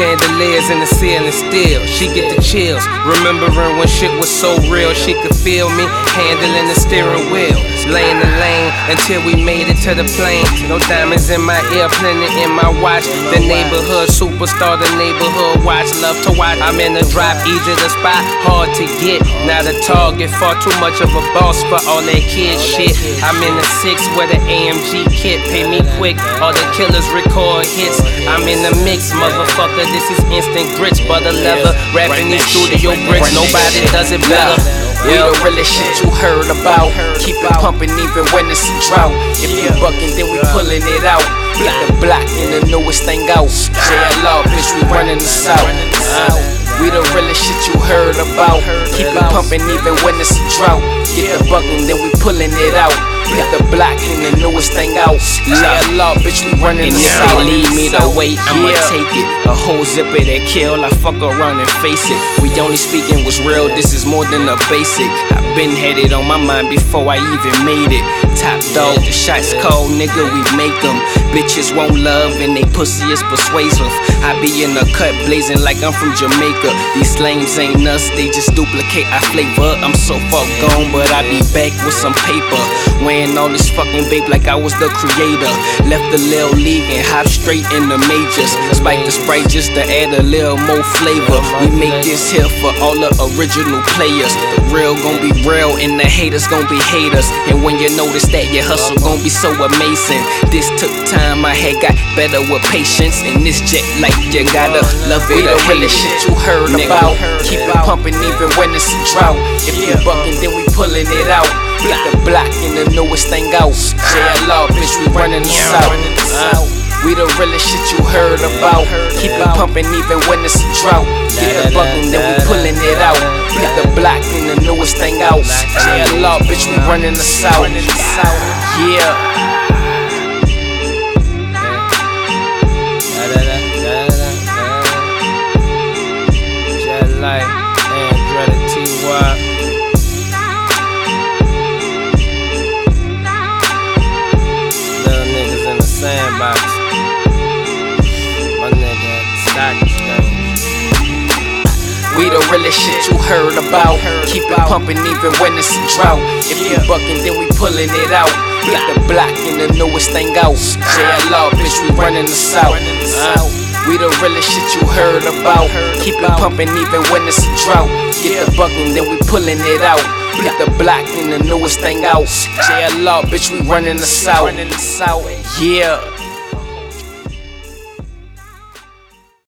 Chandeliers in the ceiling still, she get the chills. Remembering when shit was so real, she could feel me handling the steering wheel. Laying the lane until we made it to the plane. No diamonds in my ear, plenty in my watch. The neighborhood superstar, the neighborhood watch. Love to watch, I'm in the drop, easy to spot, hard to get. Not a target, far too much of a boss for all that kid shit. I'm in the 6 with an AMG kit, pay me quick, all the killers record hits. I'm in the mix, motherfucker, this is instant grits. Butter leather, rapping these studio bricks, nobody does it better. We the realest shit you heard about. Keep it pumping even when it's a drought. If you bucking, then we pulling it out. Hit the block and the newest thing out. JLR, bitch, we running the south. We the realest shit you heard about. Keep it pumping even when it's a drought. Get the bucking, then we pulling it out. Hit the block and the newest thing out. JLR, bitch, we running the south. And if they leave me the way, I'ma take it. A whole zipper that kill, I fuck around and face it. We only speaking what's real, this is more than a basic. I've been headed on my mind before I even made it. Top dog, the shots called, nigga, we make them. Bitches won't love and they pussy is persuasive. I be in the cut blazing like I'm from Jamaica. These lames ain't us, they just duplicate our flavor. I'm so far gone, but I be back with some paper. Wearing all this fucking babe like I was the creator. Left the little league and hop straight in the majors. Spike the Sprite just to add a little more flavor. We make this here for all the original players. The real gon' be real and the haters gon' be haters. And when you notice that your hustle gon' be so amazing. This took time, I had got better with patience. And this jet like you gotta love it. We the realest shit you heard about. Keep it pumping even when it's a drought. If you bucking, then we pulling it out. Hit the block and the newest thing out. JLR, bitch, we running the south. We the realest shit you heard about. Keep it pumping even when it's a drought. Get the bucking, then we pulling it out. Hit the block and the newest thing out. JLR, bitch, we running the south. Yeah. Like Andretta T.Y. Little niggas in the sandbox. My nigga stock. We the realest shit you heard about. Keep it pumping even when it's a drought. If you bucking, then we pulling it out. Hit the block and the newest thing out. JLR, bitch, we running the south. We the realest shit you heard about. Keep it pumping even when it's a drought. Get the bucking, then we pulling it out. Hit the block and the newest thing out. JLR, bitch, we running the south. Yeah.